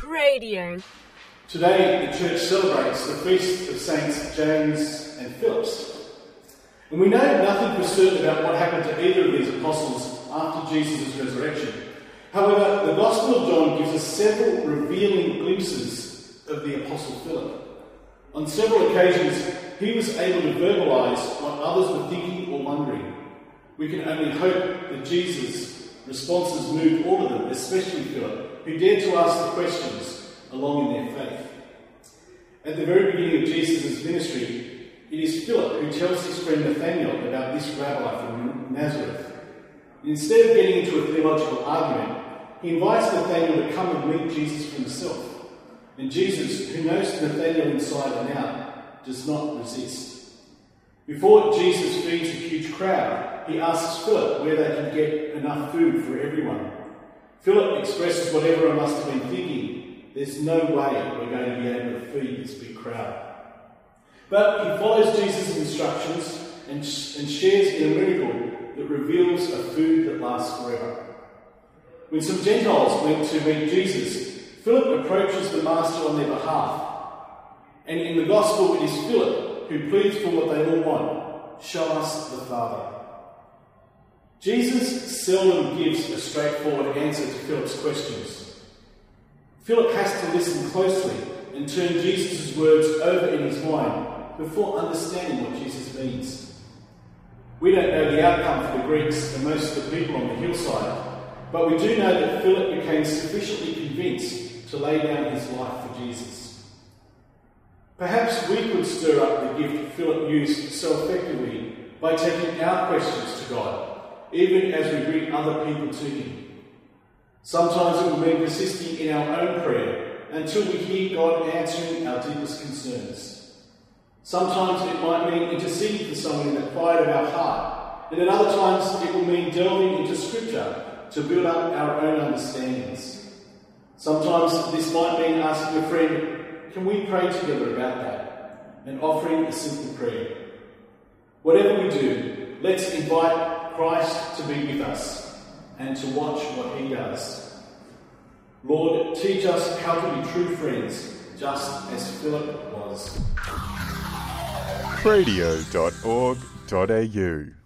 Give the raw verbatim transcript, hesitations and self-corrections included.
Radio. Today, the church celebrates the feast of Saints James and Phillips. And we know nothing for certain about what happened to either of these apostles after Jesus' resurrection. However, the Gospel of John gives us several revealing glimpses of the Apostle Philip. On several occasions, he was able to verbalise what others were thinking or wondering. We can only hope that Jesus' responses moved all of them, especially Philip, who dared to ask the questions along in their faith. At the very beginning of Jesus' ministry, it is Philip who tells his friend Nathanael about this rabbi from Nazareth. Instead of getting into a theological argument, he invites Nathanael to come and meet Jesus for himself. And Jesus, who knows Nathanael inside and out, does not resist. Before Jesus feeds a huge crowd, he asks Philip where they can get enough food for everyone. Philip expresses what everyone must have been thinking: there's no way we're going to be able to feed this big crowd. But he follows Jesus' instructions and, sh- and shares in a miracle that reveals a food that lasts forever. When some Gentiles went to meet Jesus, Philip approaches the Master on their behalf. And in the Gospel, it is Philip who pleads for what they all want: show us the Father. Jesus seldom gives a straightforward answer to Philip's questions. Philip has to listen closely and turn Jesus' words over in his mind before understanding what Jesus means. We don't know the outcome for the Greeks and most of the people on the hillside, but we do know that Philip became sufficiently convinced to lay down his life for Jesus. Perhaps we could stir up the gift Philip used so effectively by taking our questions to God, even as we bring other people to him. Sometimes it will mean persisting in our own prayer until we hear God answering our deepest concerns. Sometimes it might mean interceding for someone in the quiet of our heart, and at other times it will mean delving into Scripture to build up our own understandings. Sometimes this might mean asking a friend, can we pray together about that? And offering a simple prayer. Whatever we do, let's invite Christ to be with us and to watch what he does. Lord, teach us how to be true friends, just as Philip was. radio dot org dot a u